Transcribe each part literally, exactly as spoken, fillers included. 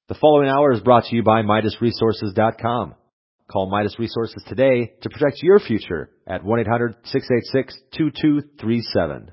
The following hour is brought to you by Midas Resources dot com. Call Midas Resources today to protect your future at one eight hundred six eight six two two three seven.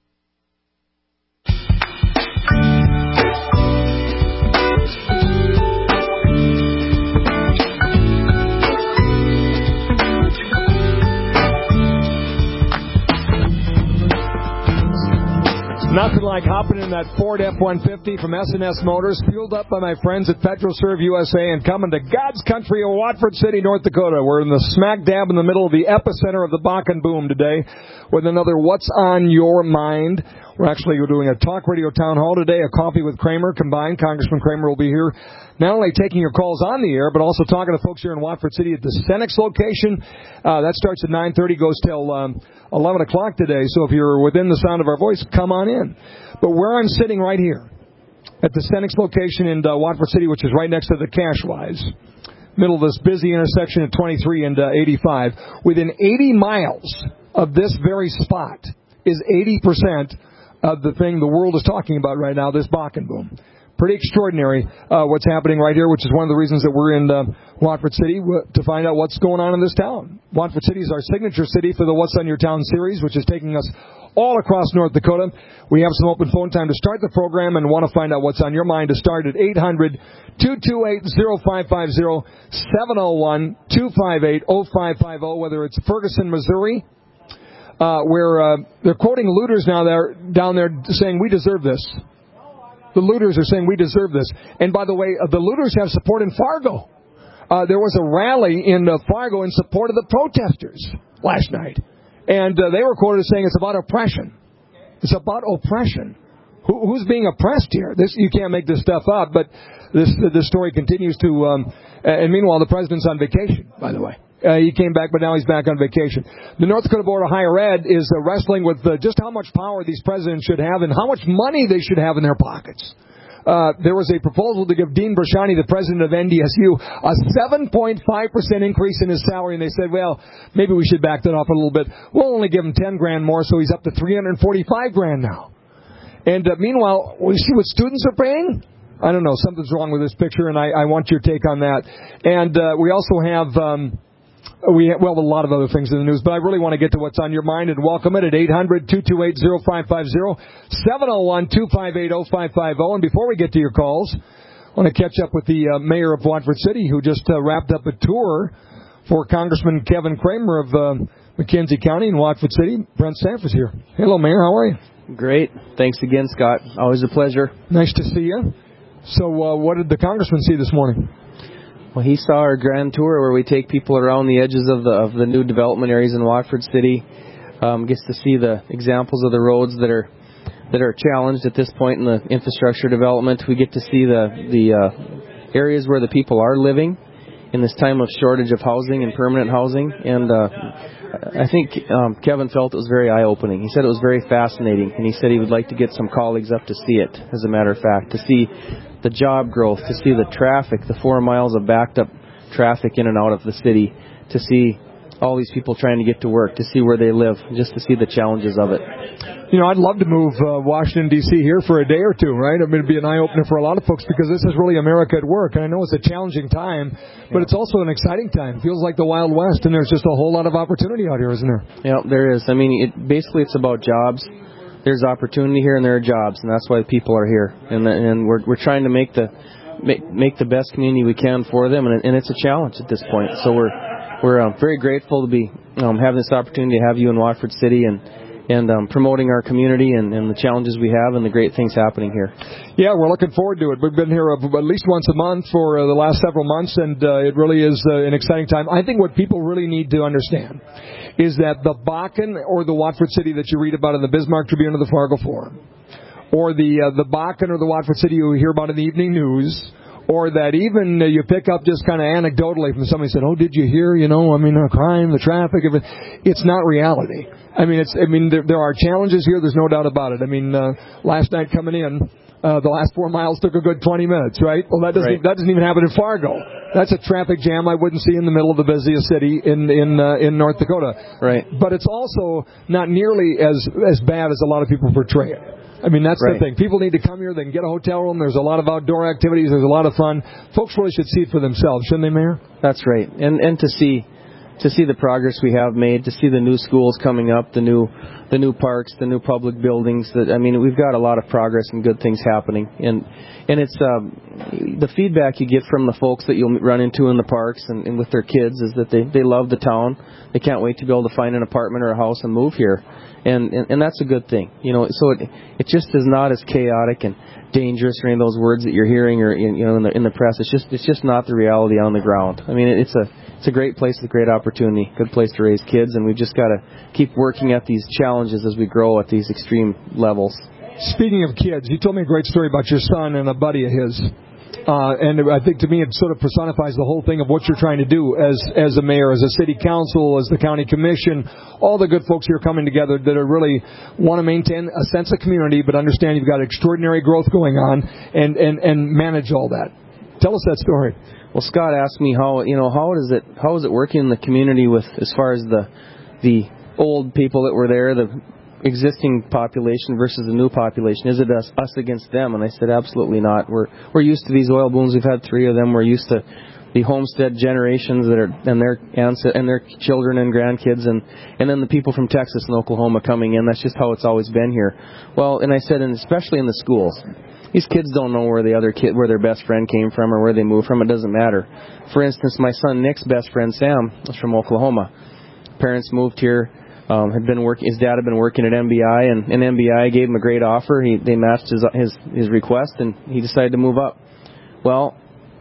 Nothing like hopping in that Ford F one fifty from S and S Motors, fueled up by my friends at PetroServe U S A, and coming to God's country of Watford City, North Dakota. We're in the smack dab in the middle of the epicenter of the Bakken boom today with another What's on Your Mind. We're actually doing a talk radio town hall today, a coffee with Kramer combined. Congressman Kramer will be here not only taking your calls on the air, but also talking to folks here in Watford City at the Cenex location. Uh, that starts at nine thirty, goes till um, eleven o'clock today. So if you're within the sound of our voice, come on in. But where I'm sitting right here at the Cenex location in uh, Watford City, which is right next to the Cashwise, middle of this busy intersection at twenty-three and uh, eighty-five, within eighty miles of this very spot is eighty percent of the thing the world is talking about right now, this Bakken boom. Pretty extraordinary uh, what's happening right here, which is one of the reasons that we're in uh, Watford City, w- to find out what's going on in this town. Watford City is our signature city for the What's on Your Town series, which is taking us all across North Dakota. We have some open phone time to start the program and want to find out what's on your mind to start at eight hundred two two eight oh five five oh, seven oh one two five eight oh five five oh, whether it's Ferguson, Missouri, uh, where uh, they're quoting looters now there, down there saying, we deserve this. The looters are saying we deserve this. And by the way, uh, the looters have support in Fargo. Uh, there was a rally in uh, Fargo in support of the protesters last night. And uh, they were quoted as saying it's about oppression. It's about oppression. Who, who's being oppressed here? This, you can't make this stuff up, but this, this story continues to... Um, and meanwhile, the president's on vacation, by the way. Uh, he came back, but now he's back on vacation. The North Dakota Board of Higher Ed is uh, wrestling with uh, just how much power these presidents should have and how much money they should have in their pockets. Uh, there was a proposal to give Dean Brashani, the president of N D S U, a seven point five percent increase in his salary, and they said, well, maybe we should back that off a little bit. We'll only give him ten grand more, so he's up to three hundred forty-five grand now. And uh, meanwhile, we see what students are paying? I don't know. Something's wrong with this picture, and I, I want your take on that. And uh, we also have... Um, We have, well, a lot of other things in the news, but I really want to get to what's on your mind and welcome it at eight hundred two two eight oh five five oh, seven oh one two five eight oh five five oh. And before we get to your calls, I want to catch up with the uh, mayor of Watford City, who just uh, wrapped up a tour for Congressman Kevin Kramer of uh, McKenzie County in Watford City. Brent Sanford's here. Hello, Mayor. How are you? Great. Thanks again, Scott. Always a pleasure. Nice to see you. So uh, what did the congressman see this morning? Well, he saw our grand tour where we take people around the edges of the of the new development areas in Watford City. Um, gets to see the examples of the roads that are that are challenged at this point in the infrastructure development. We get to see the the uh, areas where the people are living in this time of shortage of housing and permanent housing. And uh, I think um, Kevin felt it was very eye-opening. He said it was very fascinating, and he said he would like to get some colleagues up to see it, as a matter of fact, to see the job growth, to see the traffic, the four miles of backed-up traffic in and out of the city, to see all these people trying to get to work, to see where they live, just to see the challenges of it. You know, I'd love to move uh, Washington, D C here for a day or two, right? I mean, it'd be an eye-opener for a lot of folks because this is really America at work. And I know it's a challenging time, but yeah. It's also an exciting time. It feels like the Wild West, and there's just a whole lot of opportunity out here, isn't there? Yeah, there is. I mean, it, basically it's about jobs. There's opportunity here, and there are jobs, and that's why people are here. And the, and we're we're trying to make the make, make the best community we can for them, and, and it's a challenge at this point. So we're we're um, very grateful to be um, having this opportunity to have you in Watford City and and um, promoting our community and, and the challenges we have and the great things happening here. Yeah, we're looking forward to it. We've been here at least once a month for uh, the last several months, and uh, it really is uh, an exciting time. I think what people really need to understand is that the Bakken or the Watford City that you read about in the Bismarck Tribune or the Fargo Forum, or the uh, the Bakken or the Watford City you hear about in the evening news, or that even uh, you pick up just kind of anecdotally from somebody said, oh, did you hear, you know, I mean, the crime, the traffic, everything. It's not reality. I mean, it's. I mean, there, there are challenges here. There's no doubt about it. I mean, uh, last night coming in, uh, the last four miles took a good twenty minutes, right? Well, that doesn't, right. that doesn't even happen in Fargo. That's a traffic jam I wouldn't see in the middle of the busiest city in in uh, in North Dakota. Right. But it's also not nearly as as bad as a lot of people portray it. I mean, that's Right. the thing. People need to come here. They can get a hotel room. There's a lot of outdoor activities. There's a lot of fun. Folks really should see it for themselves, shouldn't they, Mayor? That's right. And and to see to see the progress we have made, to see the new schools coming up, the new the new parks, the new public buildings. That I mean, we've got a lot of progress and good things happening. And and it's um, the feedback you get from the folks that you'll run into in the parks and, and with their kids is that they, they love the town. They can't wait to be able to find an apartment or a house and move here. And, and and that's a good thing, you know. So it it just is not as chaotic and dangerous or any of those words that you're hearing or in, you know in the in the press. It's just it's just not the reality on the ground. I mean, it's a it's a great place, a great opportunity, good place to raise kids, and we've just got to keep working at these challenges as we grow at these extreme levels. Speaking of kids, you told me a great story about your son and a buddy of his. Uh, and I think to me it sort of personifies the whole thing of what you're trying to do as as a mayor, as a city council, as the county commission, all the good folks here coming together that are really want to maintain a sense of community but understand you've got extraordinary growth going on and, and, and manage all that. Tell us that story. Well, Scott asked me how you know how is it how is it working in the community with as far as the the old people that were there, the existing population versus the new population. Is it us, us against them? And I said, absolutely not. We're we're used to these oil booms. We've had three of them. We're used to the homestead generations that are and their aunts and their children and grandkids, and and then the people from Texas and Oklahoma coming in. That's just how it's always been here. Well, and I said, and especially in the schools, these kids don't know where the other kid, where their best friend came from or where they moved from. It doesn't matter. For instance, my son Nick's best friend Sam was from Oklahoma. Parents moved here. Um, had been working. His dad had been working at M B I, and, and M B I gave him a great offer. He they matched his his his request, and he decided to move up. Well,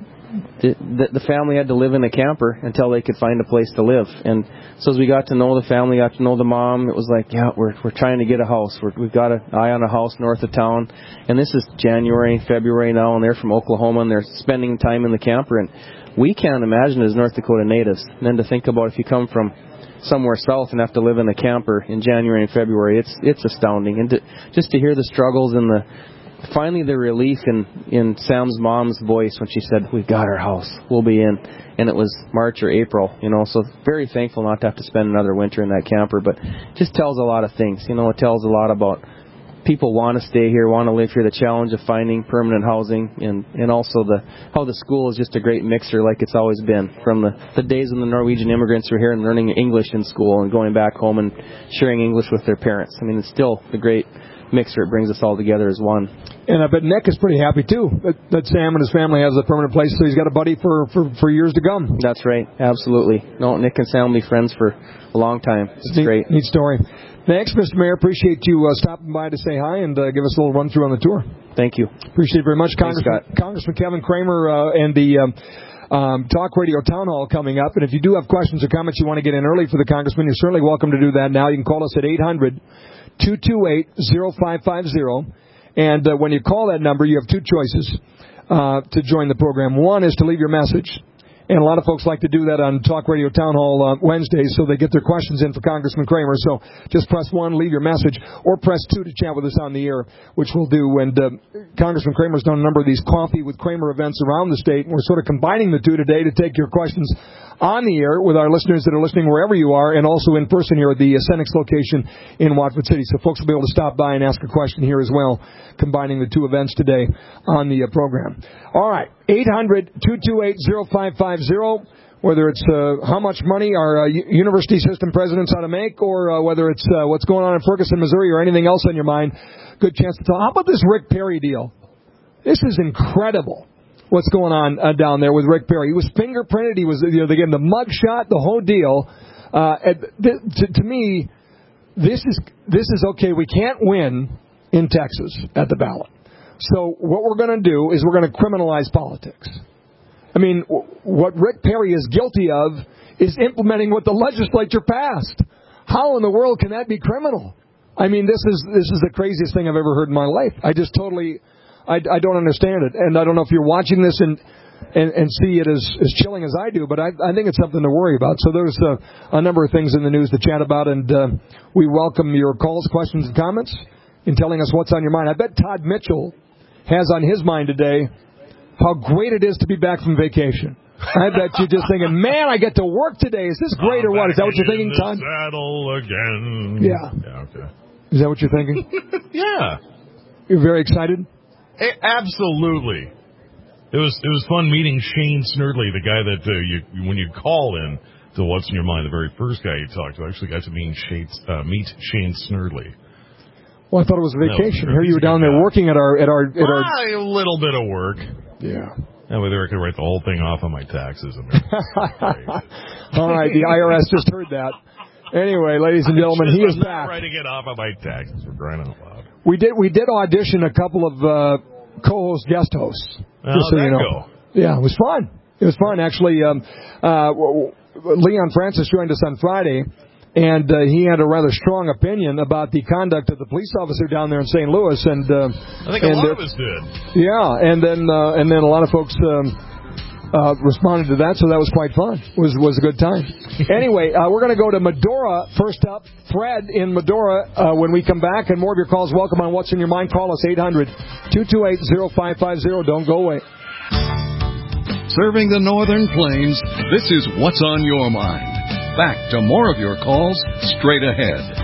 the, the the family had to live in a camper until they could find a place to live. And so as we got to know the family, got to know the mom, it was like, yeah, we're we're trying to get a house. We're, we've got an eye on a house north of town, and this is January, February now, and they're from Oklahoma, and they're spending time in the camper, and we can't imagine as North Dakota natives. And then to think about if you come from somewhere south and have to live in a camper in January and February, it's it's astounding. And to, just to hear the struggles and the finally the relief in in Sam's mom's voice when she said, "We've got our house, we'll be in," and it was March or April, you know. So very thankful not to have to spend another winter in that camper. But it just tells a lot of things, you know. It tells a lot about people want to stay here, want to live here, the challenge of finding permanent housing, and, and also the how the school is just a great mixer like it's always been. From the, the days when the Norwegian immigrants were here and learning English in school and going back home and sharing English with their parents. I mean, it's still the great mixer. It brings us all together as one. And I bet Nick is pretty happy, too, that, that Sam and his family has a permanent place, so he's got a buddy for, for, for years to come. That's right. Absolutely. No, Nick and Sam will be friends for a long time. It's neat, great. Neat story. Thanks, Mister Mayor. Appreciate you uh, stopping by to say hi and uh, give us a little run-through on the tour. Thank you. Appreciate it very much. Thanks, Congressman, Congressman Kevin Kramer uh, and the um, um, Talk Radio Town Hall coming up. And if you do have questions or comments you want to get in early for the Congressman, you're certainly welcome to do that now. You can call us at eight hundred, two two eight, oh five five oh. And uh, when you call that number, you have two choices uh, to join the program. One is to leave your message. And a lot of folks like to do that on Talk Radio Town Hall uh, Wednesdays, so they get their questions in for Congressman Kramer. So just press one, leave your message, or press two to chat with us on the air, which we'll do. And uh, Congressman Kramer's done a number of these Coffee with Kramer events around the state, and we're sort of combining the two today to take your questions on the air with our listeners that are listening wherever you are, and also in person here at the Senex location in Watford City. So folks will be able to stop by and ask a question here as well, combining the two events today on the uh, program. All right, eight hundred, two two eight, oh five five oh, whether it's uh, how much money our uh, university system presidents ought to make, or uh, whether it's uh, what's going on in Ferguson, Missouri, or anything else on your mind, good chance to talk. How about this Rick Perry deal? This is incredible. What's going on uh, down there with Rick Perry? He was fingerprinted. He was, you know, they gave him the mug shot, the whole deal. Uh, th- to, to me, this is this is okay. We can't win in Texas at the ballot. So what we're going to do is we're going to criminalize politics. I mean, w- what Rick Perry is guilty of is implementing what the legislature passed. How in the world can that be criminal? I mean, this is this is the craziest thing I've ever heard in my life. I just totally. I, I don't understand it, and I don't know if you're watching this and and, and see it as, as chilling as I do, but I, I think it's something to worry about. So there's a, a number of things in the news to chat about, and uh, we welcome your calls, questions, and comments in telling us what's on your mind. I bet Todd Mitchell has on his mind today how great it is to be back from vacation. I bet you're just thinking, man, I get to work today. Is this great I'm or what? Is that what you're thinking, Todd? Saddle again. Yeah. Yeah, okay. Is that what you're thinking? Yeah. You're very excited? Hey, absolutely. It was it was fun meeting Shane Snerdley, the guy that uh, you when you call in to What's in Your Mind, the very first guy you talked to. I actually got to meet Shane, uh, meet Shane Snerdley. Well, I thought it was a vacation. No, Here you were down there guy. working at our at our at well, our a little bit of work. Yeah. That way, I could write the whole thing off on my taxes. And all right, the I R S just heard that. Anyway, ladies and gentlemen, he is I'm back. Not writing it off on my taxes for crying out loud. We did we did audition a couple of uh, co-host guest hosts. How'd just so that you know. go? Yeah, it was fun. It was fun actually. Um, uh, Leon Francis joined us on Friday. And uh, he had a rather strong opinion about the conduct of the police officer down there in Saint Louis, and uh, I think and, a lot uh, of us did. Yeah, and then uh, and then a lot of folks um, uh, responded to that, so that was quite fun. It was was a good time. Anyway, uh, we're going to go to Medora first up. Fred in Medora. Uh, when we come back, and more of your calls. Welcome on What's in Your Mind. Call us eight hundred, two two eight, zero five five zero. Don't go away. Serving the Northern Plains, this is What's on Your Mind. Back to more of your calls straight ahead.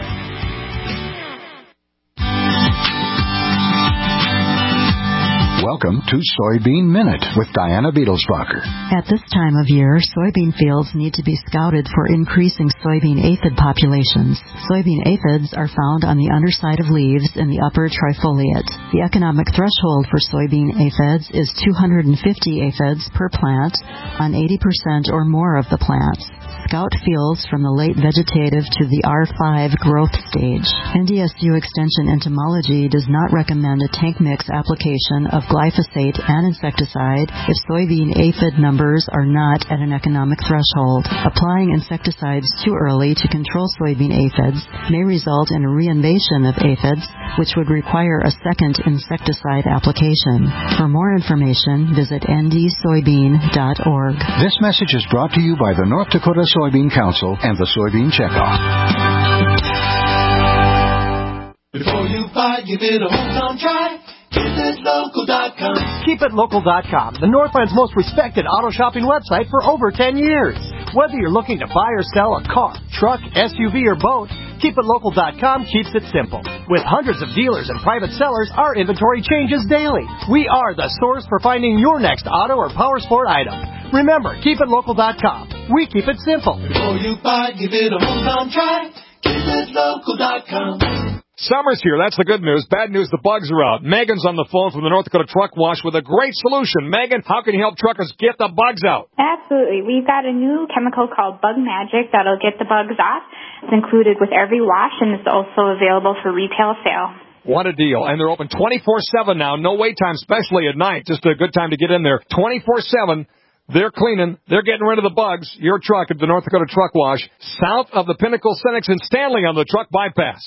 Welcome to Soybean Minute with Diana Beetlesbacher. At this time of year, soybean fields need to be scouted for increasing soybean aphid populations. Soybean aphids are found on the underside of leaves in the upper trifoliate. The economic threshold for soybean aphids is two hundred fifty aphids per plant on eighty percent or more of the plants. Scout fields from the late vegetative to the R five growth stage. N D S U Extension Entomology does not recommend a tank mix application of glyphosate and insecticide if soybean aphid numbers are not at an economic threshold. Applying insecticides too early to control soybean aphids may result in a reinvasion of aphids, which would require a second insecticide application. For more information, visit n d soybean dot org. This message is brought to you by the North Dakota Soybean Council and the Soybean Checkoff. Before you buy, give it a hometown try. Keep it local dot com. Keep it local dot com, the Northland's most respected auto shopping website for over ten years. Whether you're looking to buy or sell a car, truck, S U V, or boat, Keep It Local dot com keeps it simple. With hundreds of dealers and private sellers, our inventory changes daily. We are the source for finding your next auto or power sport item. Remember, Keep It Local dot com. We keep it simple. Before you buy, give it a hometown try. Keep It Local dot com. Summer's here. That's the good news. Bad news, the bugs are out. Megan's on the phone from the North Dakota Truck Wash with a great solution. Megan, how can you help truckers get the bugs out? Absolutely. We've got a new chemical called Bug Magic that'll get the bugs off. It's included with every wash, and it's also available for retail sale. What a deal. And they're open twenty-four seven now. No wait time, especially at night. Just a good time to get in there. twenty-four seven. They're cleaning. They're getting rid of the bugs. Your truck at the North Dakota Truck Wash, south of the Pinnacle Cenex in Stanley on the truck bypass.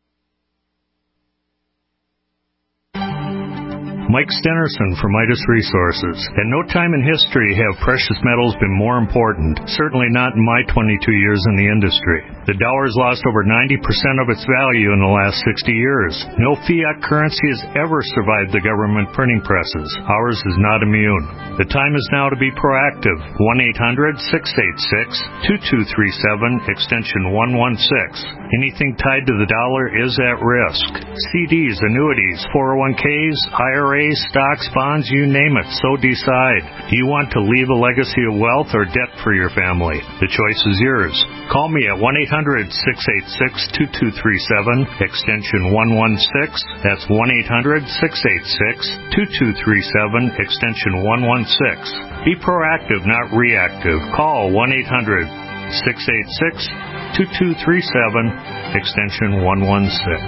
Mike Stenerson from Midas Resources. At no time in history have precious metals been more important, certainly not in my twenty-two years in the industry. The dollar has lost over ninety percent of its value in the last sixty years. No fiat currency has ever survived the government printing presses. Ours is not immune. The time is now to be proactive. one eight hundred, six eight six, two two three seven, extension one one six. Anything tied to the dollar is at risk. C Ds, annuities, four oh one Ks, I R As, stocks, bonds, you name it, so decide. Do you want to leave a legacy of wealth or debt for your family? The choice is yours. Call me at one eight hundred, six eight six, two two three seven, extension one one six. That's one eight hundred, six eight six, two two three seven, extension one one six. Be proactive, not reactive. Call one eight hundred, six eight six, two two three seven, extension one one six.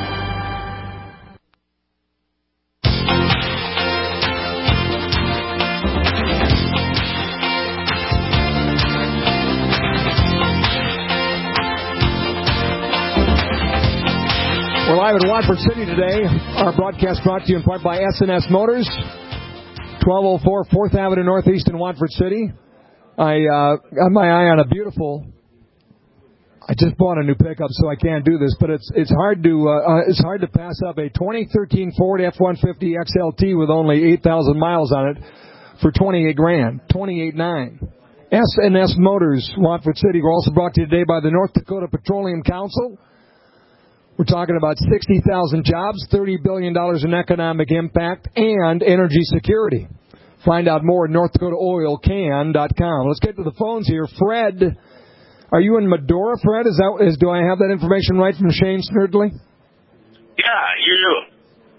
We're live in Watford City today. Our broadcast brought to you in part by S and S Motors, twelve oh four fourth Avenue Northeast in Watford City. I uh, got my eye on a beautiful. I just bought a new pickup, so I can't do this, but it's it's hard to uh, uh, it's hard to pass up a twenty thirteen Ford F one fifty X L T with only eight thousand miles on it for twenty-eight grand, twenty-eight nine. S and S Motors, Watford City. We're also brought to you today by the North Dakota Petroleum Council. We're talking about sixty thousand jobs, thirty billion dollars in economic impact, and energy security. Find out more at north dakota oil can dot com. Let's get to the phones here. Fred, are you in Medora, Fred? Is that is do I have that information right from Shane Snerdley? Yeah, you do.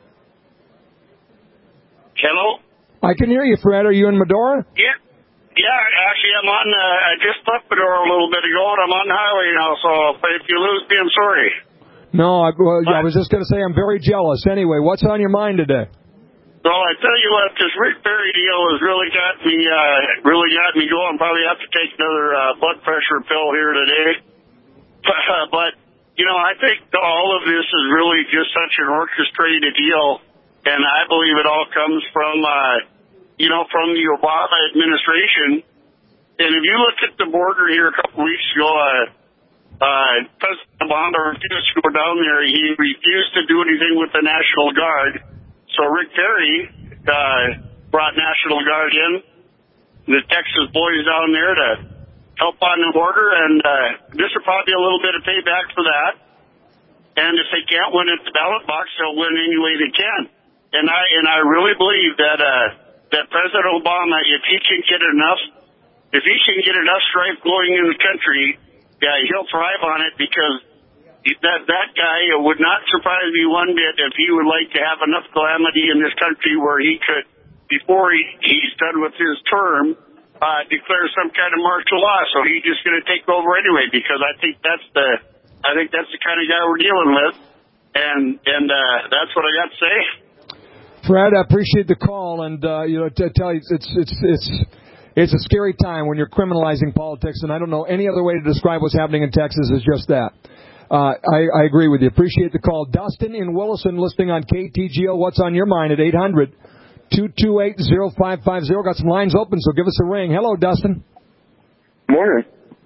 Hello? I can hear you, Fred. Are you in Medora? Yeah. Yeah, actually, I'm on, uh, I just left Medora a little bit ago, and I'm on the highway now, so if you lose me, I'm sorry. No, I, well, I was just going to say I'm very jealous. Anyway, what's on your mind today? So I tell you what, this Rick Perry deal has really got me, uh, really got me going. Probably have to take another uh, blood pressure pill here today. But, you know, I think all of this is really just such an orchestrated deal, and I believe it all comes from, uh, you know, from the Obama administration. And if you look at the border here a couple weeks ago, uh, uh, President Obama refused to go down there. He refused to do anything with the National Guard. So Rick Perry uh, brought National Guard in, the Texas boys down there to help on the border, and uh, this will probably be a little bit of payback for that. And if they can't win at the ballot box, they'll win any way they can. And I and I really believe that uh, that President Obama, if he can get enough, if he can get enough strife going in the country, yeah, he'll thrive on it, because that that guy would not surprise me one bit if he would like to have enough calamity in this country where he could, before he, he's done with his term, uh, declare some kind of martial law. So he's just going to take over anyway, because I think that's the, I think that's the kind of guy we're dealing with, and and uh, that's what I got to say. Fred, I appreciate the call, and uh, you know, to tell you, it's it's it's it's a scary time when you're criminalizing politics, and I don't know any other way to describe what's happening in Texas is just that. Uh, I, I agree with you. Appreciate the call. Dustin in Williston, listening on K T G O. What's on your mind at eight hundred, two two eight, oh five five oh? Got some lines open, so give us a ring. Hello, Dustin. Morning.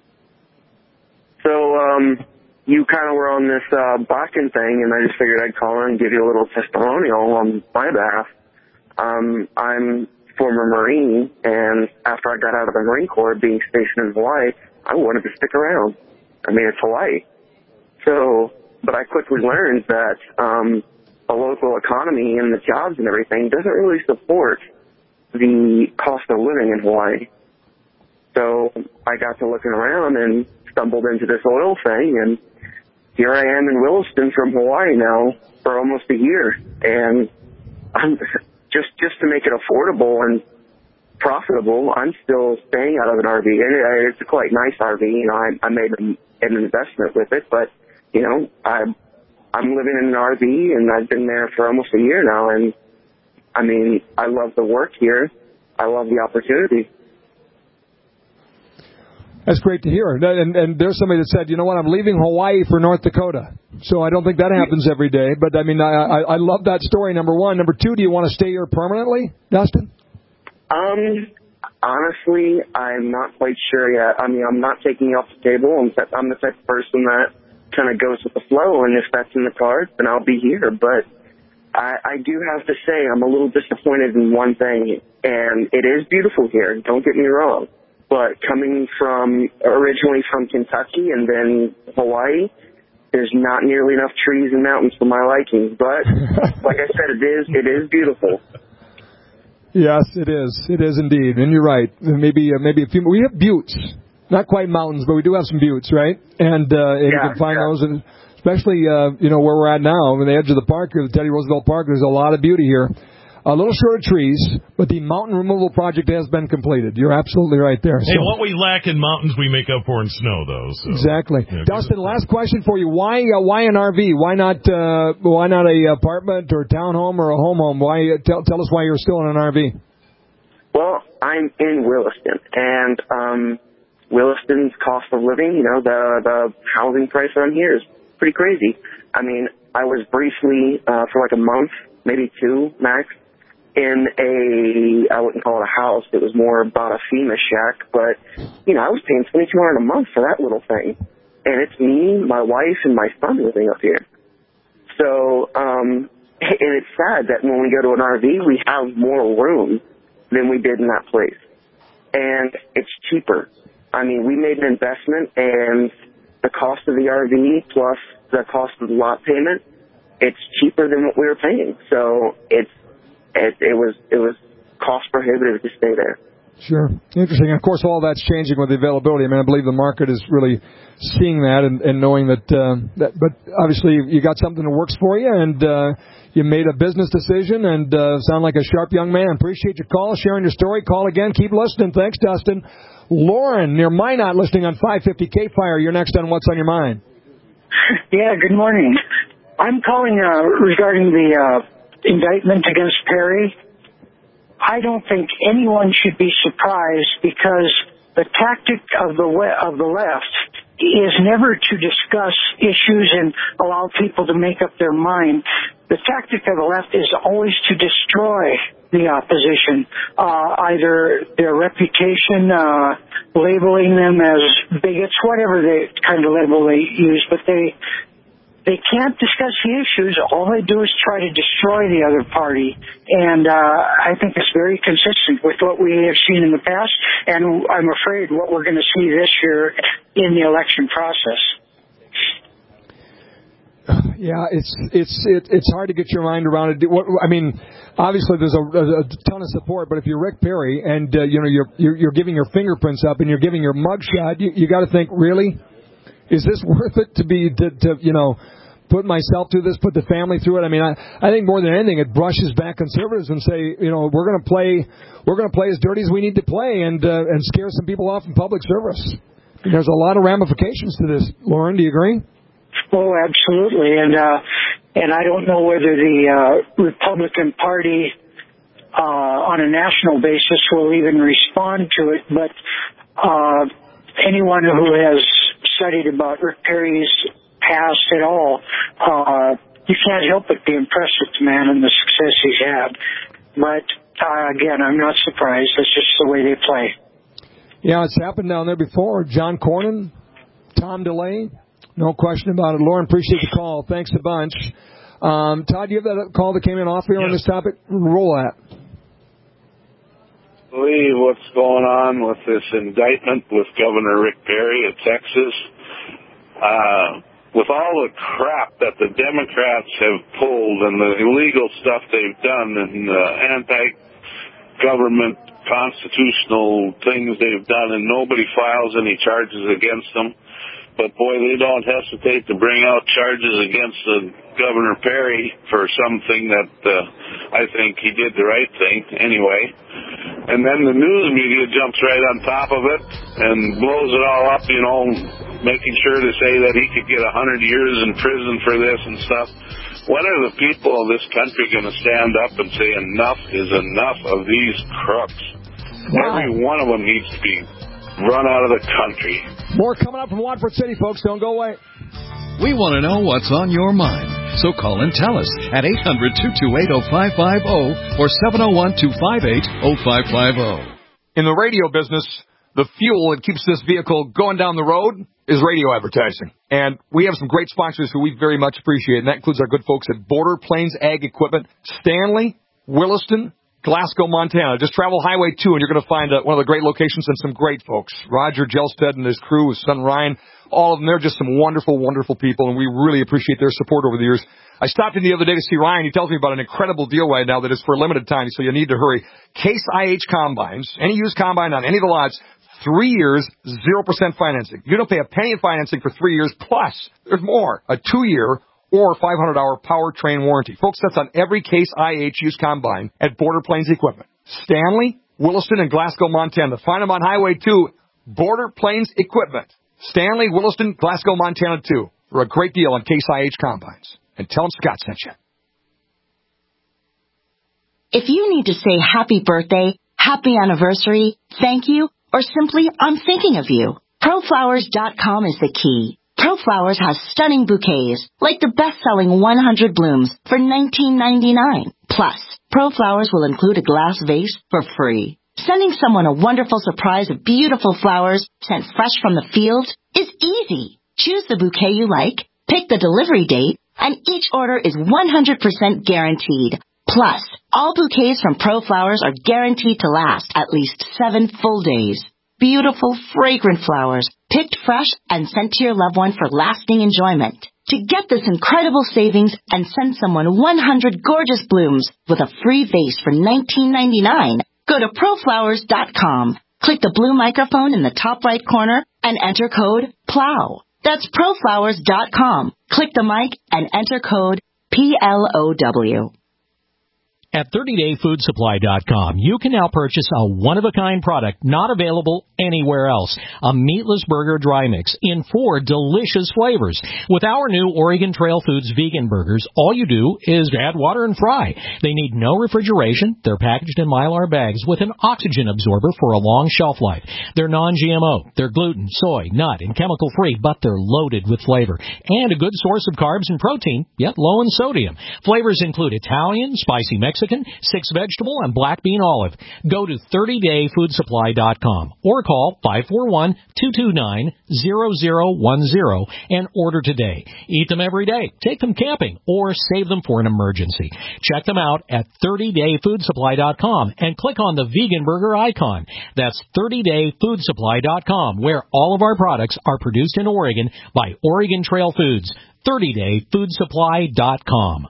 So, um, you kind of were on this uh, Bakken thing, and I just figured I'd call in and give you a little testimonial on my behalf. Um, I'm former Marine, and after I got out of the Marine Corps, being stationed in Hawaii, I wanted to stick around. I mean, it's Hawaii. So, but I quickly learned that um, a local economy and the jobs and everything doesn't really support the cost of living in Hawaii. So I got to looking around and stumbled into this oil thing, and here I am in Williston from Hawaii now for almost a year. And I'm just just to make it affordable and profitable, I'm still staying out of an R V. And it's a quite nice R V. You know, I, I made an, an investment with it, but you know, I'm I'm living in an R V, and I've been there for almost a year now. And I mean, I love the work here. I love the opportunity. That's great to hear. And, and there's somebody that said, you know what, I'm leaving Hawaii for North Dakota. So I don't think that happens every day. But, I mean, I, I, I love that story, number one. Number two, do you want to stay here permanently, Dustin? Um, honestly, I'm not quite sure yet. I mean, I'm not taking you off the table. I'm, I'm the type of person that kind of goes with the flow. And if that's in the cards, then I'll be here. But I, I do have to say I'm a little disappointed in one thing. And it is beautiful here. Don't get me wrong. But coming from originally from Kentucky and then Hawaii, there's not nearly enough trees and mountains for my liking. But like I said, it is it is beautiful. Yes, it is. It is indeed. And you're right. Maybe uh, maybe a few. We have buttes, not quite mountains, but we do have some buttes, right? And, uh, and yeah, you can find yeah. those, and especially uh, you know where we're at now, on the edge of the park here, the Teddy Roosevelt Park. There's a lot of beauty here. A little short of trees, but the mountain removal project has been completed. You're absolutely right there. Hey, so. What we lack in mountains, we make up for in snow, though. So. Exactly. Yeah, Dustin, last question for you. Why uh, why an R V? Why not uh, why not a apartment or a townhome or a home home? Why uh, tell tell us why you're still in an R V? Well, I'm in Williston, and um, Williston's cost of living, you know, the the housing price around here is pretty crazy. I mean, I was briefly uh, for like a month, maybe two max, in a, I wouldn't call it a house, it was more about a FEMA shack, but, you know, I was paying twenty-two hundred dollars a month for that little thing. And it's me, my wife, and my son living up here. So, um, and it's sad that when we go to an R V, we have more room than we did in that place. And it's cheaper. I mean, we made an investment, and the cost of the R V plus the cost of the lot payment, it's cheaper than what we were paying. So it's it, it was it was cost prohibitive to stay there. Sure. Interesting. And of course, all that's changing with the availability. I mean, I believe the market is really seeing that and, and knowing that, uh, that, but obviously you got something that works for you and, uh, you made a business decision and, uh, sound like a sharp young man. Appreciate your call, sharing your story. Call again. Keep listening. Thanks, Dustin. Lauren, near Minot, listening on five fifty K Fire. You're next on What's on Your Mind. Yeah, good morning. I'm calling, uh, regarding the, uh, indictment against Perry. I don't think anyone should be surprised because the tactic of the we- of the left is never to discuss issues and allow people to make up their mind. The tactic of the left is always to destroy the opposition, uh, either their reputation, uh, labeling them as bigots, whatever they kind of label they use, but they They can't discuss the issues. All they do is try to destroy the other party. And uh, I think it's very consistent with what we have seen in the past, and I'm afraid what we're going to see this year in the election process. Yeah, it's it's it, it's hard to get your mind around it. What, I mean, obviously there's a, a ton of support, but if you're Rick Perry and uh, you know you're, you're you're giving your fingerprints up and you're giving your mugshot, you, you got to think, really, is this worth it to be to, to you know put myself through this, put the family through it? I mean, I I think more than anything, it brushes back conservatives and say, you know, we're going to play we're going to play as dirty as we need to play and uh, and scare some people off in public service. And there's a lot of ramifications to this. Lauren, do you agree? Oh, absolutely, and uh, and I don't know whether the uh, Republican Party uh, on a national basis will even respond to it, but uh, anyone who has studied about Rick Perry's past at all, uh, you can't help but be impressed with the man and the success he's had. But uh, again, I'm not surprised. That's just the way they play. Yeah, it's happened down there before. John Cornyn, Tom DeLay. No question about it. Lauren, appreciate the call. Thanks a bunch. Um, Todd, do you have that call that came in off here yes. on this topic? Roll that. Lee, what's going on with this indictment with Governor Rick Perry of Texas? Uh, with all the crap that the Democrats have pulled and the illegal stuff they've done and the anti-government constitutional things they've done, and nobody files any charges against them. But, boy, they don't hesitate to bring out charges against uh, Governor Perry for something that uh, I think he did the right thing anyway. And then the news media jumps right on top of it and blows it all up, you know, making sure to say that he could get one hundred years in prison for this and stuff. When are the people of this country going to stand up and say enough is enough of these crooks? Wow. Every one of them needs to be run out of the country. More coming up from Watford City, folks. Don't go away. We want to know what's on your mind. So call and tell us at eight hundred, two two eight, oh five five oh or seven oh one, two five eight, oh five five oh. In the radio business, the fuel that keeps this vehicle going down the road is radio advertising. And we have some great sponsors who we very much appreciate, and that includes our good folks at Border Plains Ag Equipment, Stanley, Williston, Glasgow, Montana. Just travel Highway two, and you're going to find uh, one of the great locations and some great folks. Roger Gelstead and his crew, his son Ryan, all of them, they're just some wonderful, wonderful people, and we really appreciate their support over the years. I stopped in the other day to see Ryan. He tells me about an incredible deal right now that is for a limited time, so you need to hurry. Case I H Combines, any used combine on any of the lots, three years, zero percent financing. You don't pay a penny of financing for three years, plus there's more, a two-year or five hundred hour powertrain warranty. Folks, that's on every Case I H used combine at Border Plains Equipment. Stanley, Williston, and Glasgow, Montana. Find them on Highway two, Border Plains Equipment. Stanley, Williston, Glasgow, Montana, too, for a great deal on Case I H combines. And tell them Scott sent you. If you need to say happy birthday, happy anniversary, thank you, or simply I'm thinking of you, pro flowers dot com is the key. ProFlowers has stunning bouquets, like the best-selling one hundred blooms for nineteen ninety-nine. Plus, ProFlowers will include a glass vase for free. Sending someone a wonderful surprise of beautiful flowers sent fresh from the field is easy. Choose the bouquet you like, pick the delivery date, and each order is one hundred percent guaranteed. Plus, all bouquets from ProFlowers are guaranteed to last at least seven full days. Beautiful, fragrant flowers picked fresh and sent to your loved one for lasting enjoyment. To get this incredible savings and send someone one hundred gorgeous blooms with a free vase for nineteen ninety-nine, go to proflowers dot com. Click the blue microphone in the top right corner and enter code PLOW. That's proflowers dot com. Click the mic and enter code P L O W. At thirty day food supply dot com, you can now purchase a one-of-a-kind product not available anywhere else. A meatless burger dry mix in four delicious flavors. With our new Oregon Trail Foods vegan burgers, all you do is add water and fry. They need no refrigeration. They're packaged in Mylar bags with an oxygen absorber for a long shelf life. They're non G M O. They're gluten, soy, nut, and chemical-free, but they're loaded with flavor. And a good source of carbs and protein, yet low in sodium. Flavors include Italian, spicy Mexican, six vegetable, and black bean olive. Go to thirty day food supply dot com or call five four one, two two nine, zero zero one zero and order today. Eat them every day, take them camping, or save them for an emergency. Check them out at thirty day food supply dot com and click on the vegan burger icon. That's thirty day food supply dot com, where all of our products are produced in Oregon by Oregon Trail Foods. thirty day food supply dot com.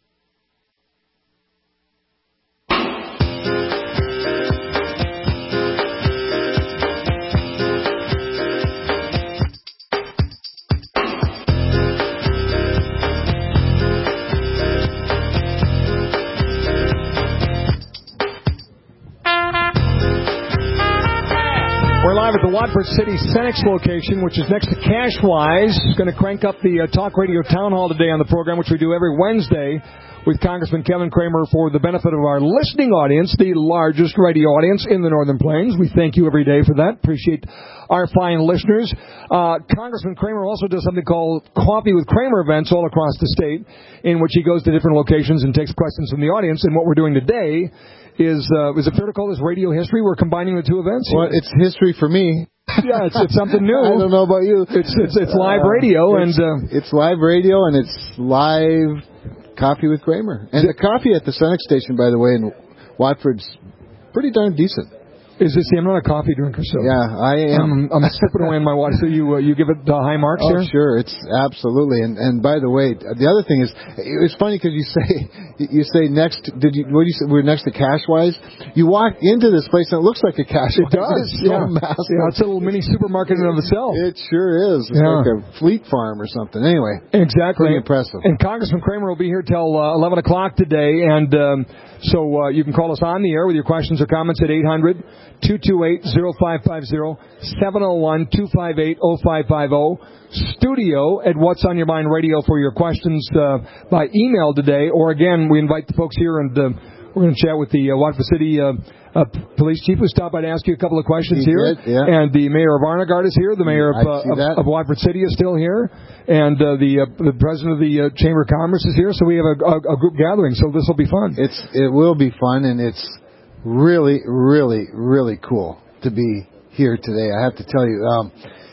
We're live at the Watford City Cenex location, which is next to Cashwise. Going to crank up the uh, Talk Radio Town Hall today on the program, which we do every Wednesday with Congressman Kevin Kramer for the benefit of our listening audience, the largest radio audience in the Northern Plains. We thank you every day for that. Appreciate our fine listeners. Uh, Congressman Kramer also does something called Coffee with Kramer events all across the state, in which he goes to different locations and takes questions from the audience. And what we're doing today is, uh, is it fair to call this radio history? We're combining the two events here. Well, it's history for me. Yeah, it's, it's something new. I don't know about you. It's it's, it's live radio, uh, it's, and uh, it's live radio, and it's live Coffee with Kramer. And the coffee at the Cenex station, by the way, in Watford's pretty darn decent. Is this? See, I'm not a coffee drinker, so yeah, I am. I'm, I'm sipping away on my water. So you uh, you give it the high marks oh, here? Sure, it's absolutely. And and by the way, the other thing is, it's funny because you say you say next. Did you? What do you say? We're next to Cashwise. You walk into this place and it looks like a Cashwise. It does. It's so yeah. massive. Yeah, it's a little mini supermarket in and of itself. It sure is. It's yeah. like a Fleet Farm or something. Anyway, exactly. Pretty impressive. And Congressman Kramer will be here till uh, eleven o'clock today, and um, so uh, you can call us on the air with your questions or comments at eight hundred, two two eight, zero five five zero, seven oh one, two five eight, oh five five oh. Studio at What's on Your Mind Radio for your questions uh, by email today. Or again, we invite the folks here, and uh, we're going to chat with the uh, Watford City uh, uh, Police Chief, who stopped by to ask you a couple of questions he here. Did, yeah. And the Mayor of Arnagard is here. The Mayor of, uh, of, of Watford City is still here. And uh, the uh, the President of the uh, Chamber of Commerce is here. So we have a, a, a group gathering. So this will be fun. It's It will be fun, and it's really, really, really cool to be here today. I have to tell you. Um,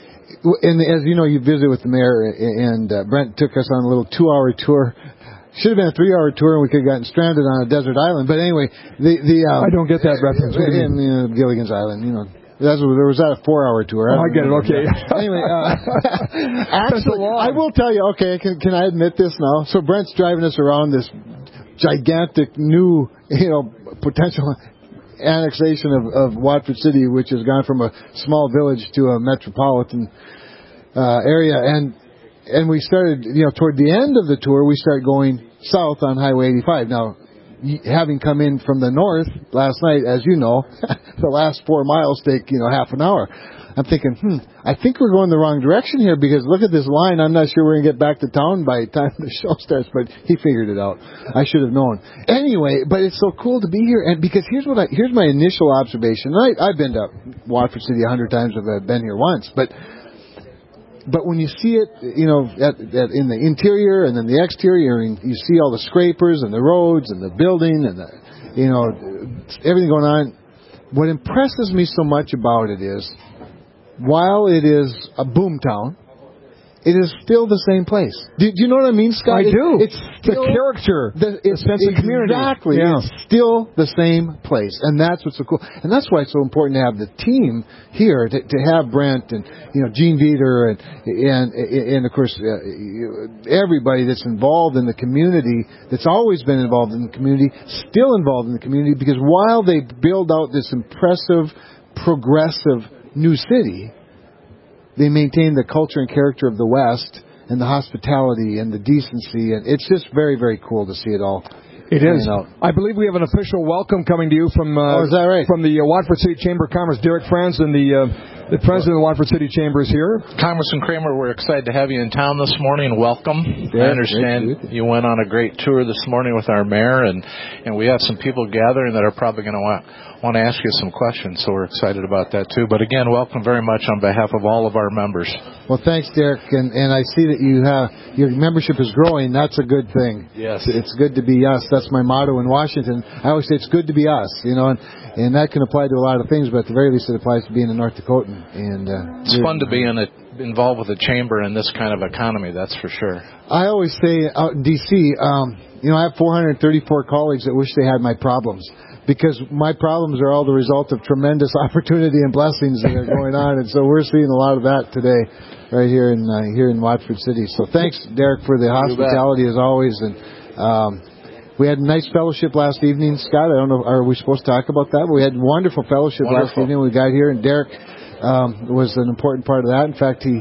and as you know, you visited with the mayor, and uh, Brent took us on a little two-hour tour. Should have been a three-hour tour, and we could have gotten stranded on a desert island. But anyway, the the um, I don't get that reference. In you know, Gilligan's Island, you know. That's, there was that a four-hour tour. I, oh, I get it. Okay. Anyway, uh, actually, I will tell you. Okay, can, can I admit this now? So Brent's driving us around this gigantic new, you know, potential annexation of, of Watford City, which has gone from a small village to a metropolitan uh, area, and and we started, you know, toward the end of the tour, we started going south on Highway eighty-five. Now, having come in from the north last night, as you know, the last four miles take, you know, half an hour. I'm thinking, hmm, I think we're going the wrong direction here, because look at this line. I'm not sure we're going to get back to town by the time the show starts, but he figured it out. I should have known. Anyway, but it's so cool to be here, and because here's what I, here's my initial observation. I, I've been to Watford City a hundred times. I've been here once, but but when you see it, you know, at, at, in the interior and then the exterior, and you see all the scrapers and the roads and the building and the, you know, everything going on. What impresses me so much about it is, while it is a boom town, it is still the same place. Do, do you know what I mean, Scott? I it, do. It's still the character, the, the sense of community. Exactly. Yeah. It's still the same place, and that's what's so cool. And that's why it's so important to have the team here, to, to have Brent and you know Gene Veter and and and of course uh, everybody that's involved in the community, that's always been involved in the community, still involved in the community, because while they build out this impressive, progressive new city, they maintain the culture and character of the West and the hospitality and the decency, and it's just very, very cool to see it all. It is. Out. I believe we have an official welcome coming to you from uh, oh, is that right? from the uh, Watford City Chamber of Commerce. Derek Franz and the uh, the president of the Watford City Chamber is here. Congressman Kramer, we're excited to have you in town this morning, and welcome. Yeah, I understand you went on a great tour this morning with our mayor, and, and we have some people gathering that are probably going to want want to ask you some questions, so we're excited about that too. But again, welcome very much on behalf of all of our members. Well, thanks, Derek, and, and I see that you have your membership is growing. That's a good thing. Yes, it's good to be us. That's my motto in Washington. I always say it's good to be us, you know, and, and that can apply to a lot of things, but at the very least, it applies to being a North Dakotan. And uh, it's fun to be in a, involved with a chamber in this kind of economy. That's for sure. I always say out in D C, um, you know, I have four hundred thirty-four colleagues that wish they had my problems, because my problems are all the result of tremendous opportunity and blessings that are going on, and so we're seeing a lot of that today, right here in uh, here in Watford City. So thanks, Derek, for the hospitality as always, and um, we had a nice fellowship last evening, Scott. I don't know, are we supposed to talk about that? But we had wonderful fellowship wonderful. last evening when we got here, and Derek um, was an important part of that. In fact, he,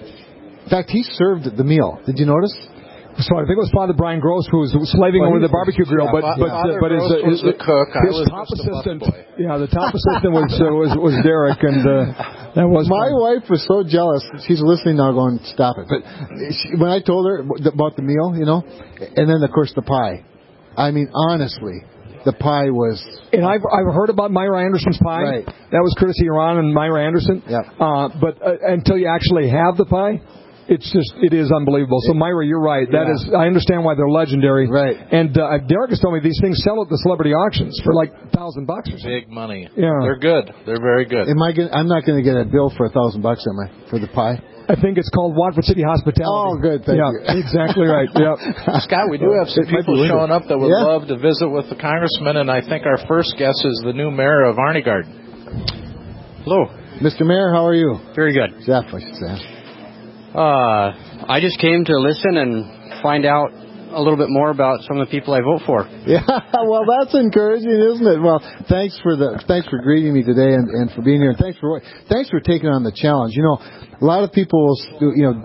in fact, he served the meal. Did you notice? So I think it was Father Brian Gross who was slaving well, over the barbecue grill, yeah, but but Father uh, but his, Gross was his, the cook. his I was top just assistant, a yeah, the top assistant was uh, was was Derek, and uh, that was my fun. wife was so jealous. She's listening now, going, "Stop it!" But she, when I told her about the meal, you know, and then of course the pie. I mean, honestly, the pie was. And I've I've heard about Myra Anderson's pie. Right. That was courtesy of Ron and Myra Anderson. Yeah. Uh, but uh, until you actually have the pie, it's just, it is unbelievable. So, Myra, you're right. That yeah. is, I understand why they're legendary. Right. And uh, Derek has told me these things sell at the celebrity auctions for like a thousand bucks or something. Big money. Yeah. They're good. They're very good. Am I gonna, I'm not going to get a bill for a thousand bucks, am I, for the pie? I think it's called Watford City Hospitality. Oh, good. Thank yeah, you. Exactly right. Yeah. Scott, we do have some people showing up that would yeah. love to visit with the congressman, and I think our first guest is the new mayor of Arnie Garden. Hello. Mister Mayor, how are you? Very good. Jeff, I should say. Uh, I just came to listen and find out a little bit more about some of the people I vote for. Yeah, well, that's encouraging, isn't it? Well, thanks for the thanks for greeting me today and, and for being here, and thanks for thanks for taking on the challenge. You know, a lot of people, you know,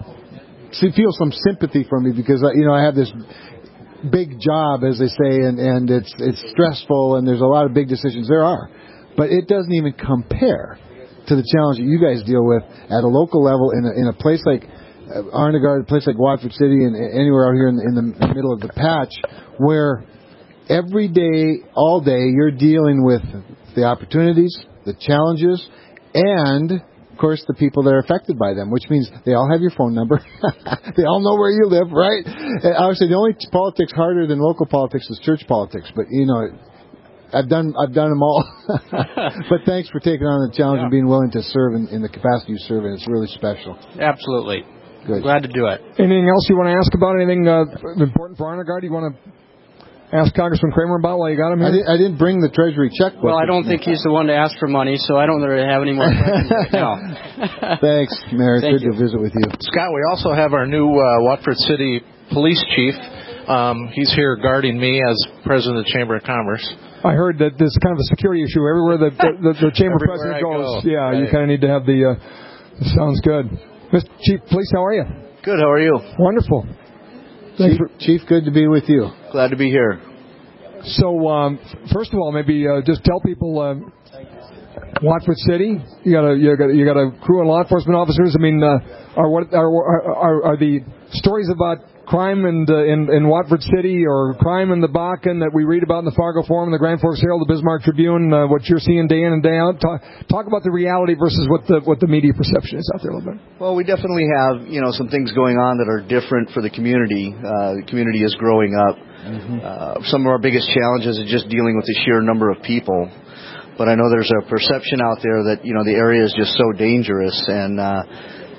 feel some sympathy for me because you know I have this big job, as they say, and and it's it's stressful, and there's a lot of big decisions. There are, but it doesn't even compare to the challenge that you guys deal with at a local level in a, in a place like Arnie Garden, a place like Watford City, and anywhere out here in the, in the middle of the patch, where every day, all day, you're dealing with the opportunities, the challenges, and, of course, the people that are affected by them, which means they all have your phone number. They all know where you live, right? And I would say the only politics harder than local politics is church politics, but, you know, I've done I've done them all. But thanks for taking on the challenge yeah. and being willing to serve in, in the capacity you serve in. It's really special. Absolutely. Good. Glad to do it. Anything else you want to ask about? Anything uh, important for Arnie Garden you want to ask Congressman Kramer about while you got him here? I, did, I didn't bring the Treasury checkbook. Well, I don't think he's the one to ask for money, so I don't really have any more questions right now. Thanks, Mayor. Thank Good you. to visit with you. Scott, we also have our new uh, Watford City Police Chief. Um, he's here guarding me as President of the Chamber of Commerce. I heard that there's kind of a security issue everywhere the the, the, the chamber Everywhere president I goes. go. Yeah, Right. you kind of need to have the. Uh, sounds good, Mister Chief Police. How are you? Good. How are you? Wonderful. Thanks Chief, for, Chief, good to be with you. Glad to be here. So, um, first of all, maybe uh, just tell people uh, Watford City. You got a you got you got a crew of law enforcement officers. I mean, uh, are what are, are are the stories about crime in, uh, in in Watford City or crime in the Bakken that we read about in the Fargo Forum, the Grand Forks Herald, the Bismarck Tribune, uh, what you're seeing day in and day out? Talk, talk about the reality versus what the what the media perception is out there a little bit. Well, we definitely have, you know, some things going on that are different for the community. Uh, the community is growing up. Mm-hmm. Uh, some of our biggest challenges are just dealing with the sheer number of people. But I know there's a perception out there that, you know, the area is just so dangerous, and uh,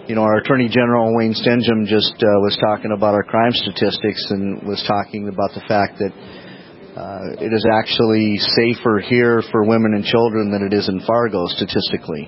you know, our Attorney General, Wayne Stenjum, just uh, was talking about our crime statistics and was talking about the fact that uh, it is actually safer here for women and children than it is in Fargo statistically.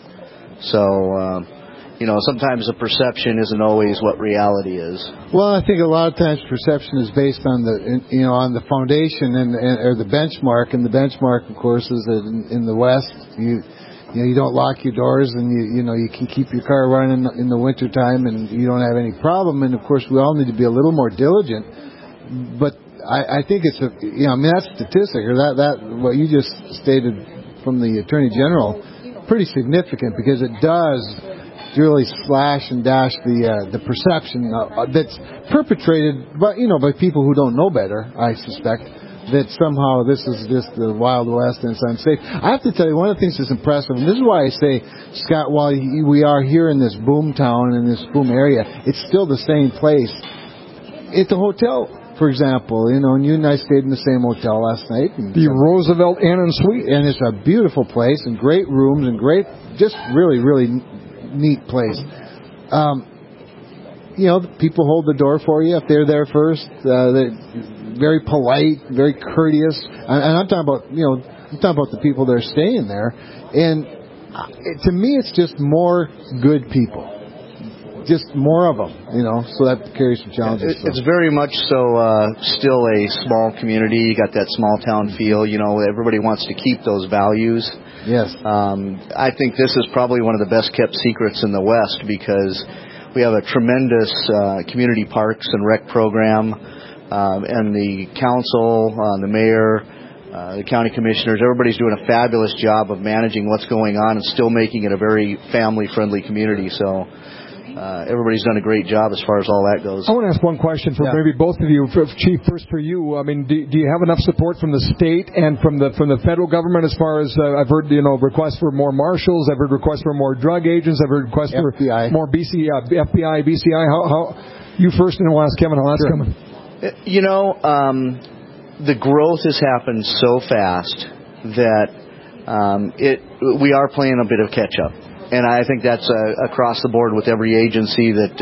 So, uh, you know, sometimes the perception isn't always what reality is. Well, I think a lot of times perception is based on the, you know, on the foundation and, and or the benchmark, and the benchmark, of course, is that in, in the West, you. You know, you don't lock your doors, and you you know you can keep your car running in, in the wintertime, and you don't have any problem. And of course, we all need to be a little more diligent. But I, I think it's a you know I mean that's statistic, or that that what you just stated from the Attorney General, pretty significant, because it does really slash and dash the uh, the perception uh, that's perpetrated by you know by people who don't know better, I suspect, that somehow this is just the Wild West and it's unsafe. I have to tell you, one of the things that's impressive, and this is why I say, Scott, while we are here in this boom town, in this boom area, it's still the same place. At the hotel, for example, you know, and you and I stayed in the same hotel last night. And the Roosevelt Inn and Suite. And it's a beautiful place, and great rooms, and great, just really, really neat place. Um, you know, people hold the door for you if they're there first. Uh, they very polite, very courteous, and I'm talking about you know I'm talking about the people that are staying there, and it, to me it's just more good people, just more of them, you know. So that carries some challenges. It, it's very much so uh, still a small community. You got that small town feel. You know, everybody wants to keep those values. Yes. Um, I think this is probably one of the best kept secrets in the West, because we have a tremendous uh, community parks and rec program. Um, and the council, uh, the mayor, uh, the county commissioners, everybody's doing a fabulous job of managing what's going on and still making it a very family-friendly community. So uh, everybody's done a great job as far as all that goes. I want to ask one question for yeah. maybe both of you. For, Chief, first for you. I mean, do, do you have enough support from the state and from the from the federal government as far as uh, I've heard, you know, requests for more marshals, I've heard requests for more drug agents, I've heard requests F B I. for more B C, uh, F B I, B C I. How, how you first, and I'll ask Kevin. I'll ask sure. Kevin. You know, um, the growth has happened so fast that um, it we are playing a bit of catch up, and I think that's uh, across the board with every agency that uh,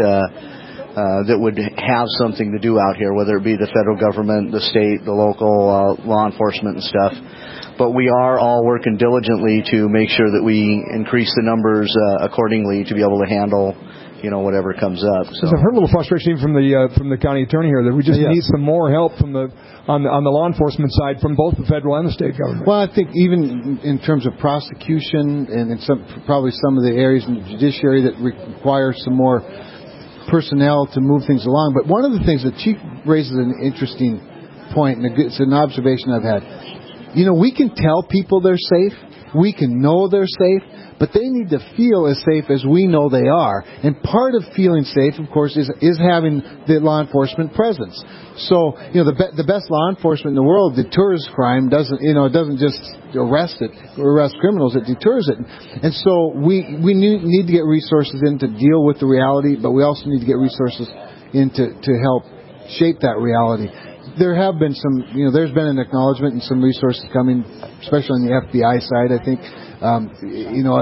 uh, that would have something to do out here, whether it be the federal government, the state, the local uh, law enforcement and stuff. But we are all working diligently to make sure that we increase the numbers uh, accordingly to be able to handle, you know, whatever comes up. So. I've heard a little frustration from the uh, from the county attorney here that we just yes. need some more help from the on the on the law enforcement side from both the federal and the state government. Well, I think even in terms of prosecution and in some probably some of the areas in the judiciary that require some more personnel to move things along. But one of the things that Chief raises an interesting point, and it's an observation I've had. You know, we can tell people they're safe. We can know they're safe. But they need to feel as safe as we know they are. And part of feeling safe, of course, is is having the law enforcement presence. So, you know, the be- the best law enforcement in the world deters crime. Doesn't you know? It doesn't just arrest it or arrest criminals. It deters it. And so we we need, need to get resources in to deal with the reality, but we also need to get resources in to, to help shape that reality. There have been some, you know, there's been an acknowledgement and some resources coming, especially on the F B I side, I think. Um, you know,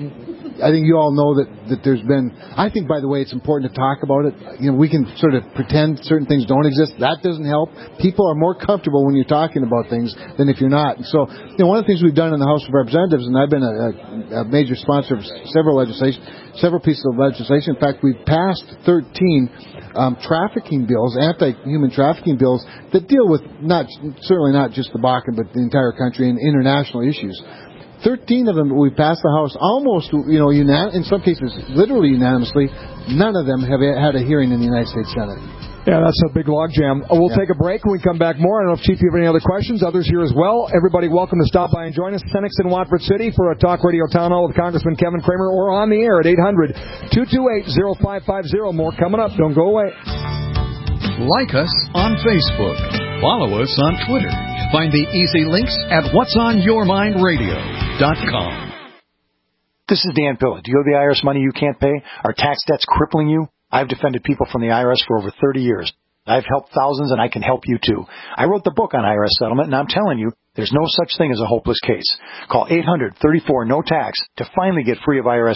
I think you all know that, that there's been, I think, by the way, it's important to talk about it. You know, we can sort of pretend certain things don't exist. That doesn't help. People are more comfortable when you're talking about things than if you're not. And so, you know, one of the things we've done in the House of Representatives, and I've been a, a major sponsor of several legislation, several pieces of legislation. In fact, we've passed thirteen um, trafficking bills, anti-human trafficking bills that deal with not, certainly not just the Bakken, but the entire country and international issues. Thirteen of them we passed the House almost, you know, unan- in some cases literally unanimously. None of them have had a hearing in the United States Senate. Yeah, that's a big logjam. We'll yeah. take a break when we come back more. I don't know if Chief, you have any other questions. Others here as well. Everybody welcome to stop by and join us. Senex in Watford City for a Talk Radio Town Hall with Congressman Kevin Kramer, or on the air at eight hundred, two two eight, oh five five oh. More coming up. Don't go away. Like us on Facebook. Follow us on Twitter. Find the easy links at whats on your mind radio dot com. This is Dan Pilla. Do you owe the I R S money you can't pay? Are tax debts crippling you? I've defended people from the I R S for over thirty years. I've helped thousands, and I can help you, too. I wrote the book on I R S settlement, and I'm telling you, there's no such thing as a hopeless case. Call eight hundred, thirty-four, no tax to finally get free of I R S debt.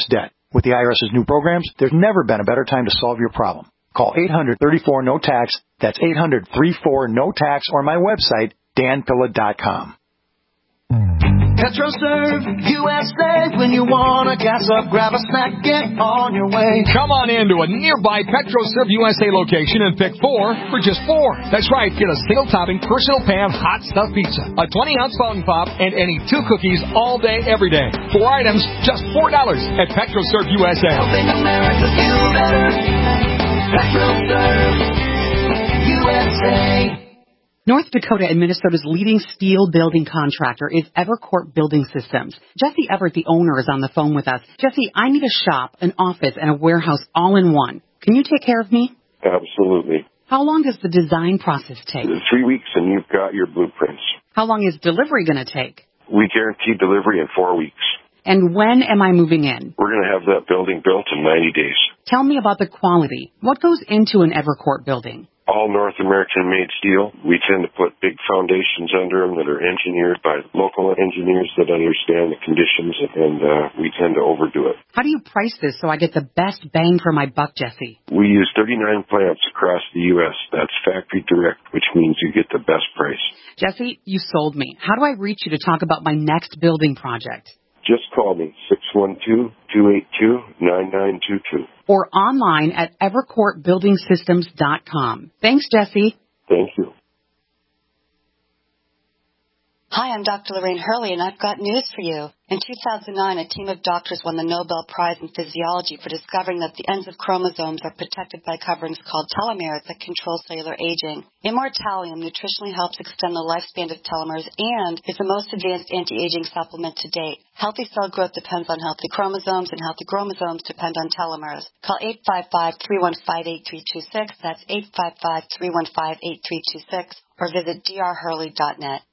With the IRS's new programs, there's never been a better time to solve your problem. Call eight hundred, thirty-four, no tax. That's eight hundred, thirty-four, no tax, or my website, dan pilla dot com. PetroServe U S A. When you want to gas up, grab a snack, get on your way. Come on in to a nearby PetroServe U S A location and pick four for just four. That's right. Get a single-topping personal pan hot stuffed pizza, a twenty-ounce fountain pop, and any two cookies all day, every day. Four items, just four dollars at PetroServe U S A. Helping America feel better. PetroServe U S A. North Dakota and Minnesota's leading steel building contractor is Evercourt Building Systems. Jesse Everett, the owner, is on the phone with us. Jesse, I need a shop, an office, and a warehouse all in one. Can you take care of me? Absolutely. How long does the design process take? Three weeks and you've got your blueprints. How long is delivery going to take? We guarantee delivery in four weeks. And when am I moving in? We're going to have that building built in ninety days. Tell me about the quality. What goes into an Evercourt building? All North American-made steel. We tend to put big foundations under them that are engineered by local engineers that understand the conditions, and uh, we tend to overdo it. How do you price this so I get the best bang for my buck, Jesse? We use thirty-nine plants across the U S That's factory direct, which means you get the best price. Jesse, you sold me. How do I reach you to talk about my next building project? Just call me, six one two, two eight two, nine nine two two. Or online at evercourt building systems dot com. Thanks, Jesse. Thank you. Hi, I'm Doctor Lorraine Hurley, and I've got news for you. In two thousand nine, a team of doctors won the Nobel Prize in Physiology for discovering that the ends of chromosomes are protected by coverings called telomeres that control cellular aging. Immortalium nutritionally helps extend the lifespan of telomeres and is the most advanced anti-aging supplement to date. Healthy cell growth depends on healthy chromosomes, and healthy chromosomes depend on telomeres. Call eight five five, three one five, eight three two six. That's eight five five, three one five, eight three two six. Or visit d r hurley dot net.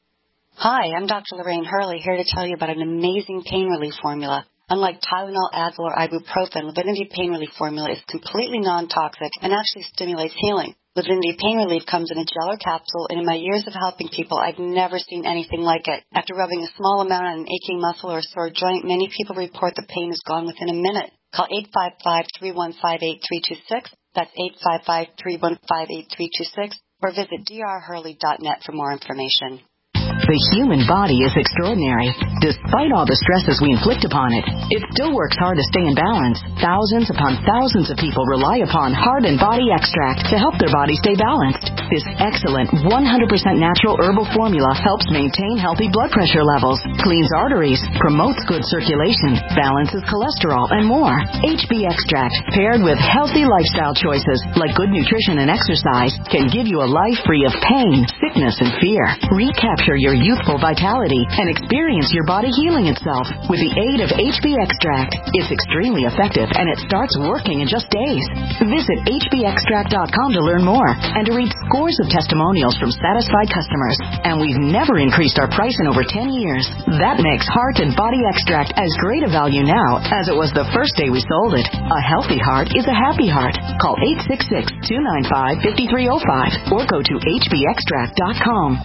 Hi, I'm Doctor Lorraine Hurley, here to tell you about an amazing pain relief formula. Unlike Tylenol, Advil, or ibuprofen, Livinity Pain Relief Formula is completely non-toxic and actually stimulates healing. Livinity Pain Relief comes in a gel or capsule, and in my years of helping people, I've never seen anything like it. After rubbing a small amount on an aching muscle or a sore joint, many people report the pain is gone within a minute. Call eight five five, three one five, eight three two six. That's eight five five, three one five, eight three two six. Or visit d r hurley dot net for more information. The human body is extraordinary. Despite all the stresses we inflict upon it, it still works hard to stay in balance. Thousands upon thousands of people rely upon Heart and Body Extract to help their body stay balanced. This excellent one hundred percent natural herbal formula helps maintain healthy blood pressure levels, cleans arteries, promotes good circulation, balances cholesterol, and more. H B Extract, paired with healthy lifestyle choices like good nutrition and exercise, can give you a life free of pain, sickness, and fear. Recapture your youthful vitality and experience your body healing itself with the aid of H B Extract. It's extremely effective and it starts working in just days. Visit h b extract dot com to learn more and to read scores of testimonials from satisfied customers. And we've never increased our price in over ten years. That makes Heart and Body Extract as great a value now as it was the first day we sold it. A healthy heart is a happy heart. Call eight six six, two nine five, five three zero five or go to h b extract dot com.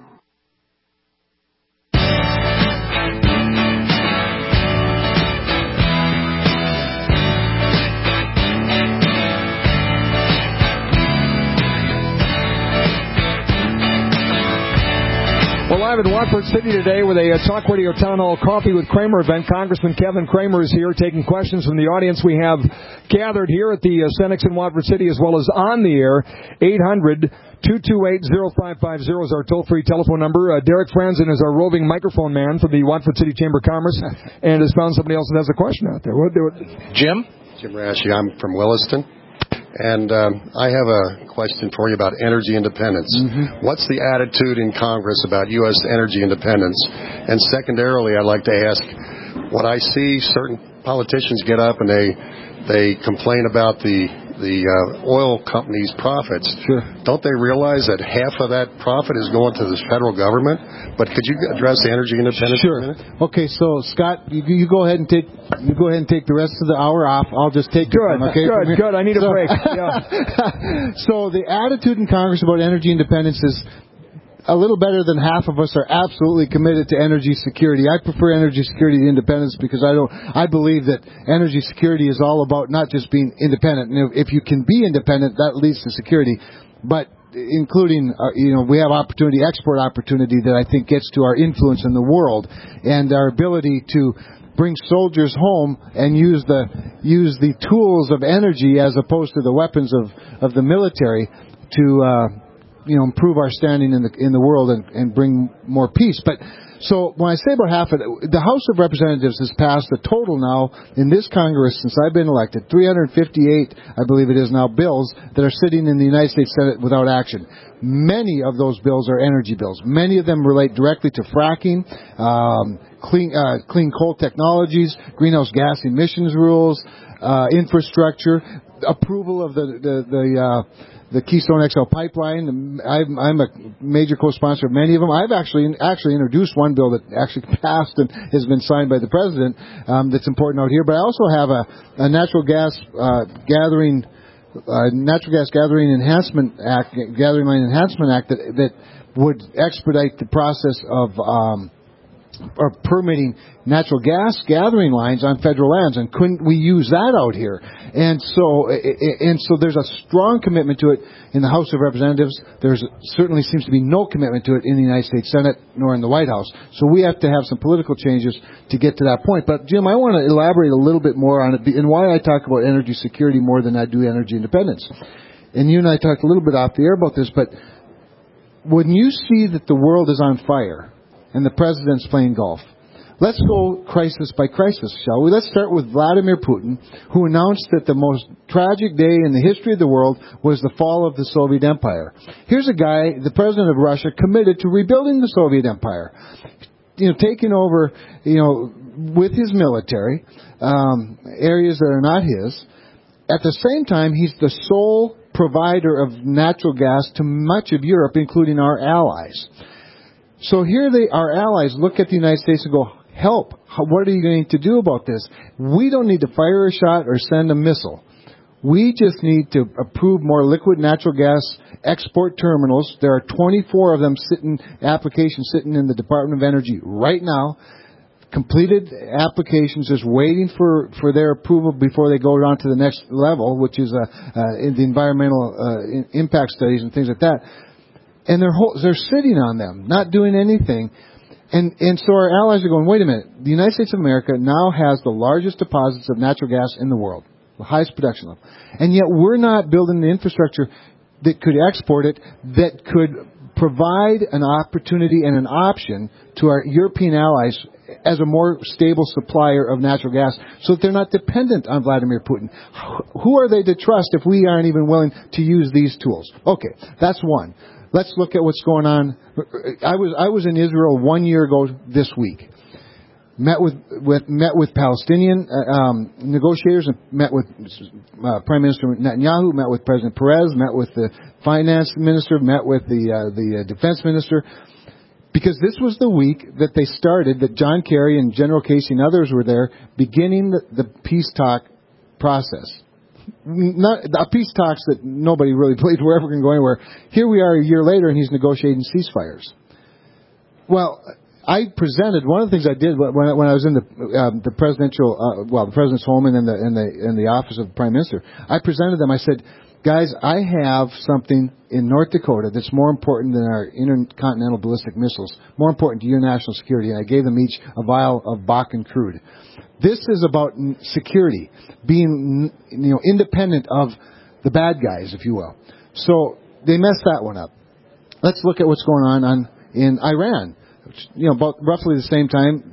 Well, live in Watford City today with a uh, Talk Radio Town Hall Coffee with Kramer event. Congressman Kevin Kramer is here taking questions from the audience. We have gathered here at the uh, Senex in Watford City as well as on the air. eight hundred, two two eight, zero five five zero is our toll-free telephone number. Uh, Derek Franzen is our roving microphone man for the Watford City Chamber of Commerce and has found somebody else that has a question out there. What, what? Jim? Jim Rashi. I'm from Williston. And um, I have a question for you about energy independence. Mm-hmm. What's the attitude in Congress about U S energy independence? And secondarily, I'd like to ask, what I see certain politicians get up and they they complain about the the uh, oil companies' profits. Sure. Don't they realize that half of that profit is going to the federal government? But could you address the energy independence? Sure. For a minute? Okay, so Scott, you, you go ahead and take you go ahead and take the rest of the hour off. I'll just take good, one, okay? good, good. I need so, a break. Yeah. So the attitude in Congress about energy independence is a little better than half of us are absolutely committed to energy security. I prefer energy security to independence because I don't. I believe that energy security is all about not just being independent. And if, if you can be independent, that leads to security. But including, uh, you know, we have opportunity, export opportunity that I think gets to our influence in the world and our ability to bring soldiers home and use the use the tools of energy as opposed to the weapons of, of the military to uh, you know improve our standing in the in the world and, and bring more peace. But so when I say about half of it, the House of Representatives has passed a total now in this Congress since I've been elected, three hundred fifty-eight, I believe it is now, bills that are sitting in the United States Senate without action. Many of those bills are energy bills. Many of them relate directly to fracking, um, clean uh, clean coal technologies, greenhouse gas emissions rules, uh, infrastructure, approval of the the, the uh, the Keystone X L pipeline. I'm, I'm a major co-sponsor of many of them. I've actually actually introduced one bill that actually passed and has been signed by the president. Um, that's important out here. But I also have a, a natural gas uh, gathering, uh, natural gas gathering enhancement act, gathering line enhancement act that that would expedite the process of um, or permitting natural gas gathering lines on federal lands, and couldn't we use that out here? And so, and so, there's a strong commitment to it in the House of Representatives. There's certainly seems to be no commitment to it in the United States Senate nor in the White House. So we have to have some political changes to get to that point. But Jim, I want to elaborate a little bit more on it and why I talk about energy security more than I do energy independence. And you and I talked a little bit off the air about this, but when you see that the world is on fire and the president's playing golf, let's go crisis by crisis, shall we? Let's start with Vladimir Putin, who announced that the most tragic day in the history of the world was the fall of the Soviet Empire. Here's a guy, the president of Russia, committed to rebuilding the Soviet Empire, you know, taking over, you know, with his military, um, areas that are not his. At the same time, he's the sole provider of natural gas to much of Europe, including our allies. So here they, our allies look at the United States and go, help, what are you going to do about this? We don't need to fire a shot or send a missile. We just need to approve more liquid natural gas export terminals. There are twenty-four of them sitting, applications sitting in the Department of Energy right now. Completed applications just waiting for, for their approval before they go on to the next level, which is uh, uh, in the environmental uh, impact studies and things like that. And they're whole, they're sitting on them, not doing anything. And and so our allies are going, wait a minute, the United States of America now has the largest deposits of natural gas in the world, the highest production level. And yet we're not building the infrastructure that could export it, that could provide an opportunity and an option to our European allies as a more stable supplier of natural gas so that they're not dependent on Vladimir Putin. Who are they to trust if we aren't even willing to use these tools? Okay, that's one. Let's look at what's going on. I was I was in Israel one year ago this week. Met with, with met with Palestinian uh, um, negotiators, and met with uh, Prime Minister Netanyahu. Met with President Perez. Met with the finance minister. Met with the uh, the uh, defense minister. Because this was the week that they started, that John Kerry and General Casey and others were there, beginning the, the peace talk process. Not a peace talks that nobody really believed were ever going to go anywhere. Here we are a year later, and he's negotiating ceasefires. Well, I presented one of the things I did when I, when I was in the um, the presidential, uh, well, the president's home and in the in the in the office of the prime minister. I presented them. I said, guys, I have something in North Dakota that's more important than our intercontinental ballistic missiles, more important to your national security. And I gave them each a vial of Bakken crude. This is about security, being, you know, independent of the bad guys, if you will. So they messed that one up. Let's look at what's going on, on in Iran. You know, about roughly the same time,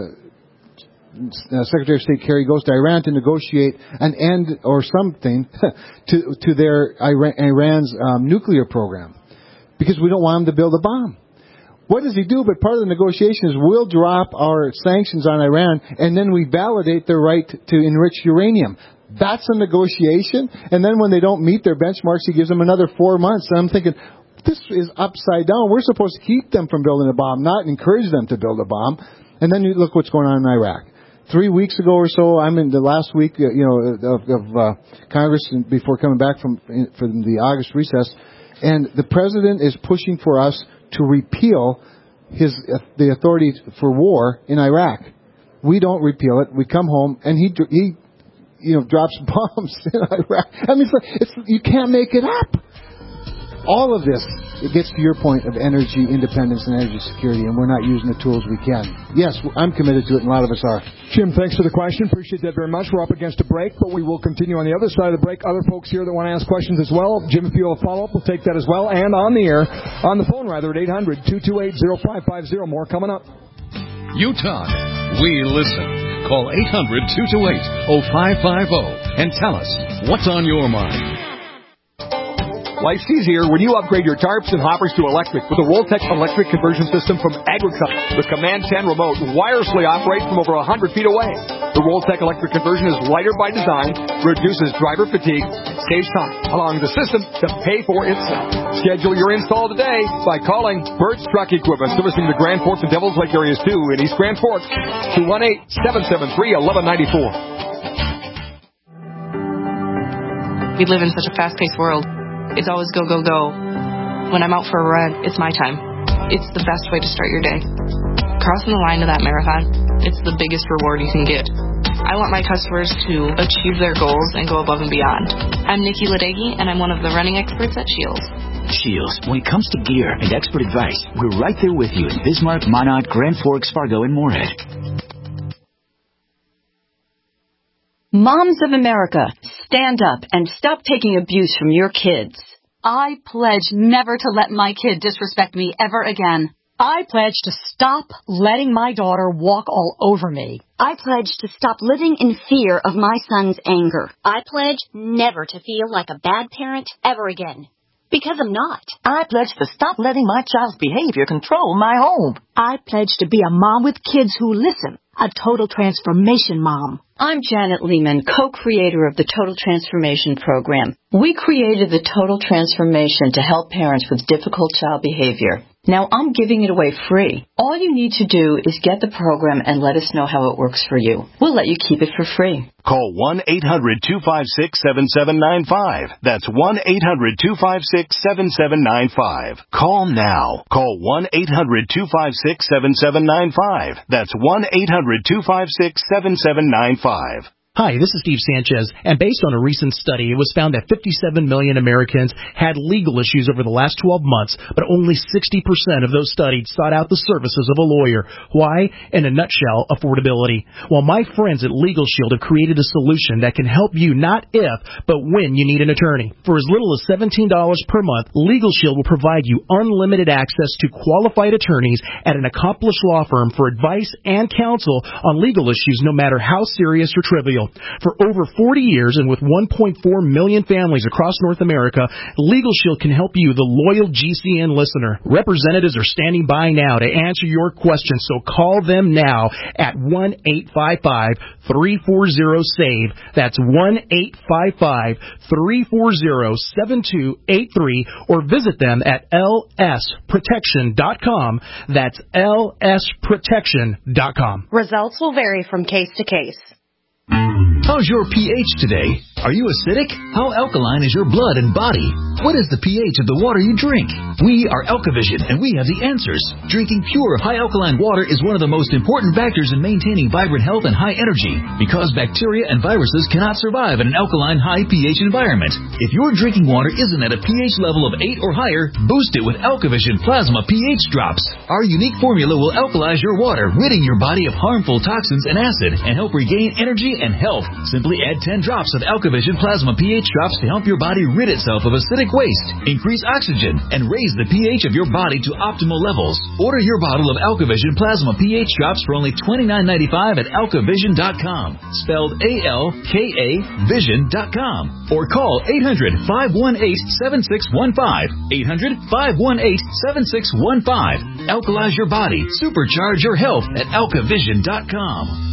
uh, uh, Secretary of State Kerry goes to Iran to negotiate an end or something to to their Iran, Iran's um, nuclear program, because we don't want them to build a bomb. What does he do? But part of the negotiation is we'll drop our sanctions on Iran, and then we validate their right to enrich uranium. That's a negotiation. And then when they don't meet their benchmarks, he gives them another four months. And I'm thinking, this is upside down. We're supposed to keep them from building a bomb, not encourage them to build a bomb. And then you look what's going on in Iraq. Three weeks ago or so, I'm in the last week, you know, of, of uh, Congress before coming back from from the August recess, and the president is pushing for us to repeal his uh, the authority for war in Iraq. We don't repeal it. We come home and he he you know drops bombs in Iraq. I mean, it's, like, it's you can't make it up. All of this, it gets to your point of energy independence and energy security, and we're not using the tools we can. Yes, I'm committed to it, and a lot of us are. Jim, thanks for the question. Appreciate that very much. We're up against a break, but we will continue on the other side of the break. Other folks here that want to ask questions as well. Jim, if you have a follow-up, we'll take that as well. And on the air, on the phone rather, at eight hundred, two two eight, oh five five oh. More coming up. You talk. We listen. Call eight hundred, two two eight, oh five five oh and tell us what's on your mind. Life's easier when you upgrade your tarps and hoppers to electric with the Roltec electric conversion system from Agricut. The Command ten remote wirelessly operates from over one hundred feet away. The Roltec electric conversion is lighter by design, reduces driver fatigue, saves time, allowing the system to pay for itself. Schedule your install today by calling Burt's Truck Equipment, servicing the Grand Forks and Devils Lake areas too in East Grand Forks, two one eight, seven seven three, one one nine four. We live in such a fast-paced world. It's always go, go, go. When I'm out for a run, it's my time. It's the best way to start your day. Crossing the line to that marathon, it's the biggest reward you can get. I want my customers to achieve their goals and go above and beyond. I'm Nikki Ladegi, and I'm one of the running experts at Shields. Shields, when it comes to gear and expert advice, we're right there with you in Bismarck, Monarch, Grand Forks, Fargo, and Moorhead. Moms of America, stand up and stop taking abuse from your kids. I pledge never to let my kid disrespect me ever again. I pledge to stop letting my daughter walk all over me. I pledge to stop living in fear of my son's anger. I pledge never to feel like a bad parent ever again. Because I'm not. I pledge to stop letting my child's behavior control my home. I pledge to be a mom with kids who listen. A total transformation mom. I'm Janet Lehman, co-creator of the Total Transformation Program. We created the Total Transformation to help parents with difficult child behavior. Now I'm giving it away free. All you need to do is get the program and let us know how it works for you. We'll let you keep it for free. Call one eight hundred, two five six, seven seven nine five. That's one eight hundred, two five six, seven seven nine five. Call now. Call one eight hundred, two five six, seven seven nine five. That's one eight hundred, two five six, seven seven nine five. Hi, this is Steve Sanchez, and based on a recent study, it was found that fifty-seven million Americans had legal issues over the last twelve months, but only sixty percent of those studied sought out the services of a lawyer. Why? In a nutshell, affordability. Well, my friends at Legal Shield have created a solution that can help you not if, but when you need an attorney. For as little as seventeen dollars per month, Legal Shield will provide you unlimited access to qualified attorneys at an accomplished law firm for advice and counsel on legal issues, no matter how serious or trivial. For over forty years and with one point four million families across North America, Legal Shield can help you, the loyal G C N listener. Representatives are standing by now to answer your questions, so call them now at one eight five five, three four zero, SAVE. That's one eight five five, three four zero, seven two eight three, or visit them at L S protection dot com. That's L S protection dot com. Results will vary from case to case. How's your pH today? Are you acidic? How alkaline is your blood and body? What is the pH of the water you drink? We are Alkavision, and we have the answers. Drinking pure, high alkaline water is one of the most important factors in maintaining vibrant health and high energy, because bacteria and viruses cannot survive in an alkaline, high pH environment. If your drinking water isn't at a pH level of eight or higher, boost it with Alkavision Plasma pH Drops. Our unique formula will alkalize your water, ridding your body of harmful toxins and acid, and help regain energy and health. Simply add ten drops of Alkavision Plasma pH Drops to help your body rid itself of acidic waste, increase oxygen, and raise the pH of your body to optimal levels. Order your bottle of Alkavision Plasma pH Drops for only twenty-nine ninety-five at alkavision dot com, spelled A L K A vision dot com, or call eight hundred, five one eight, seven six one five, eight hundred, five one eight, seven six one five. Alkalize your body, supercharge your health at alkavision dot com.